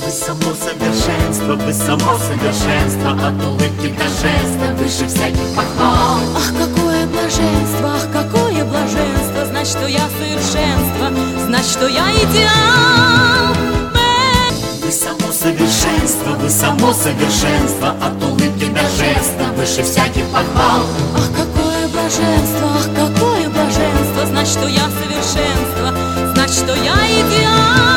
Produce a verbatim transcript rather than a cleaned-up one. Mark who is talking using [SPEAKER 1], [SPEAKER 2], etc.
[SPEAKER 1] Вы само совершенство, вы само совершенство, от улыбки до жеста выше всяких похвал.
[SPEAKER 2] Ах, какое блаженство, ах, какое блаженство, знать, что я совершенство, знать, что я идеал.
[SPEAKER 1] Вы само совершенство, вы само совершенство, от улыбки до жеста выше всяких похвал.
[SPEAKER 2] Ах, какое блаженство, ах, какое блаженство, знать, что я совершенство, знать, что я идеал.